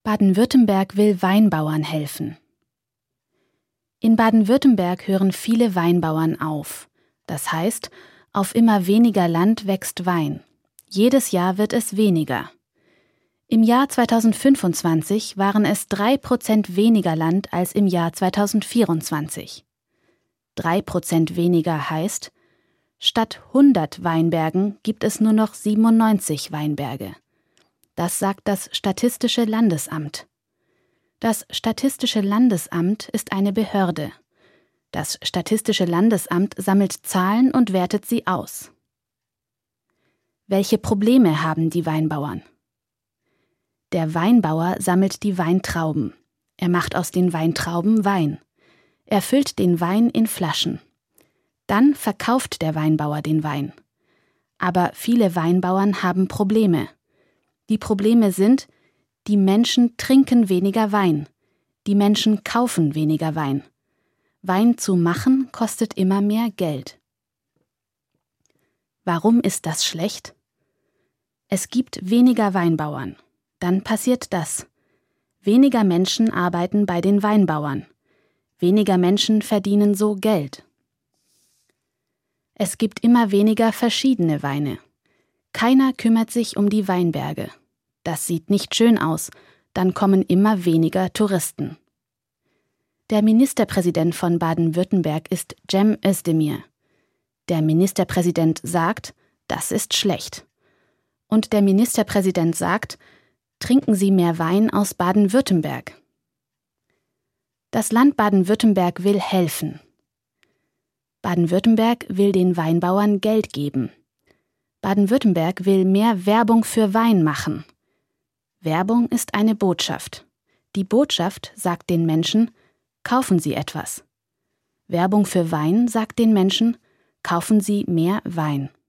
Baden-Württemberg will Weinbauern helfen. In Baden-Württemberg hören viele Weinbauern auf. Das heißt, auf immer weniger Land wächst Wein. Jedes Jahr wird es weniger. Im Jahr 2025 waren es 3% weniger Land als im Jahr 2024. 3% weniger heißt, statt 100 Weinbergen gibt es nur noch 97 Weinberge. Das sagt das Statistische Landesamt. Das Statistische Landesamt ist eine Behörde. Das Statistische Landesamt sammelt Zahlen und wertet sie aus. Welche Probleme haben die Weinbauern? Der Weinbauer sammelt die Weintrauben. Er macht aus den Weintrauben Wein. Er füllt den Wein in Flaschen. Dann verkauft der Weinbauer den Wein. Aber viele Weinbauern haben Probleme. Die Probleme sind, die Menschen trinken weniger Wein. Die Menschen kaufen weniger Wein. Wein zu machen kostet immer mehr Geld. Warum ist das schlecht? Es gibt weniger Weinbauern. Dann passiert das. Weniger Menschen arbeiten bei den Weinbauern. Weniger Menschen verdienen so Geld. Es gibt immer weniger verschiedene Weine. Keiner kümmert sich um die Weinberge. Das sieht nicht schön aus, dann kommen immer weniger Touristen. Der Ministerpräsident von Baden-Württemberg ist Cem Özdemir. Der Ministerpräsident sagt, das ist schlecht. Und der Ministerpräsident sagt, trinken Sie mehr Wein aus Baden-Württemberg. Das Land Baden-Württemberg will helfen. Baden-Württemberg will den Weinbauern Geld geben. Baden-Württemberg will mehr Werbung für Wein machen. Werbung ist eine Botschaft. Die Botschaft sagt den Menschen, kaufen Sie etwas. Werbung für Wein sagt den Menschen, kaufen Sie mehr Wein.